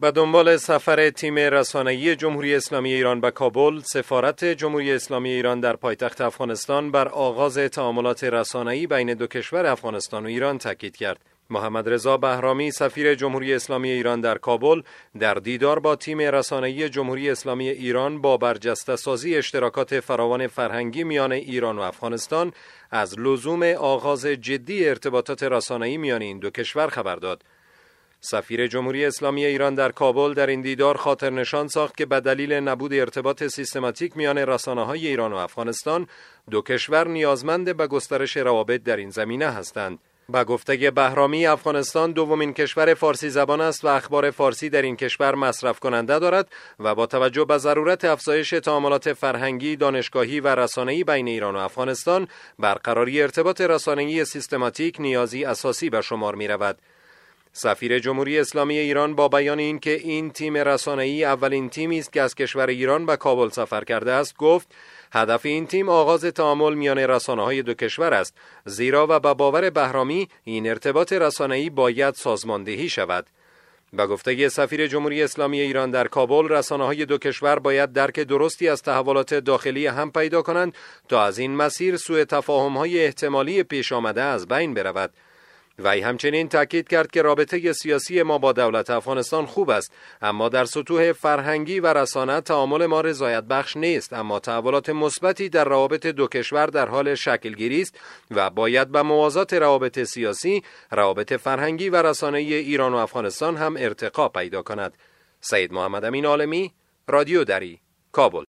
و دنبال سفر تیم رسانه‌ای جمهوری اسلامی ایران به کابل، سفارت جمهوری اسلامی ایران در پایتخت افغانستان بر آغاز تعاملات رسانه‌ای بین دو کشور افغانستان و ایران تاکید کرد. محمد رضا بهرامی، سفیر جمهوری اسلامی ایران در کابل، در دیدار با تیم رسانه‌ای جمهوری اسلامی ایران با برجسته‌سازی اشتراکات فراوان فرهنگی میان ایران و افغانستان از لزوم آغاز جدی ارتباطات رسانه‌ای میان این دو کشور خبر داد. سفیر جمهوری اسلامی ایران در کابل در این دیدار خاطر نشان ساخت که به دلیل نبود ارتباط سیستماتیک میان رسانه‌های ایران و افغانستان، دو کشور نیازمند به گسترش روابط در این زمینه هستند. با گفته بهرامی، افغانستان دومین کشور فارسی زبان است و اخبار فارسی در این کشور مصرف کننده دارد و با توجه به ضرورت افزایش تعاملات فرهنگی، دانشگاهی و رسانه‌ای بین ایران و افغانستان، برقراری ارتباط رسانه‌ای سیستماتیک نیازی اساسی به شمار می‌رود. سفیر جمهوری اسلامی ایران با بیان اینکه این تیم رسانه‌ای اولین تیمی است که از کشور ایران به کابل سفر کرده است، گفت هدف این تیم آغاز تعامل میان رسانه‌های دو کشور است، زیرا و به باور بهرامی این ارتباط رسانه‌ای باید سازماندهی شود. به گفته سفیر جمهوری اسلامی ایران در کابل، رسانه‌های دو کشور باید درک درستی از تحولات داخلی هم پیدا کنند تا از این مسیر سوء تفاهم‌های احتمالی پیش آمده از بین برود. وی همچنین تاکید کرد که رابطه سیاسی ما با دولت افغانستان خوب است، اما در سطوح فرهنگی و رسانه تعامل ما رضایت بخش نیست، اما تحولات مثبتی در روابط دو کشور در حال شکلگیری است و باید به موازات روابط سیاسی، روابط فرهنگی و رسانه‌ای ایران و افغانستان هم ارتقا پیدا کند. سید محمد امین عالمی، رادیو دری، کابل.